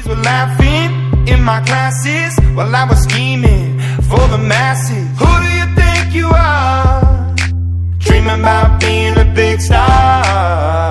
kids were laughing in my classes while I was scheming for the masses. Who do you think you are, dreaming about being a big star?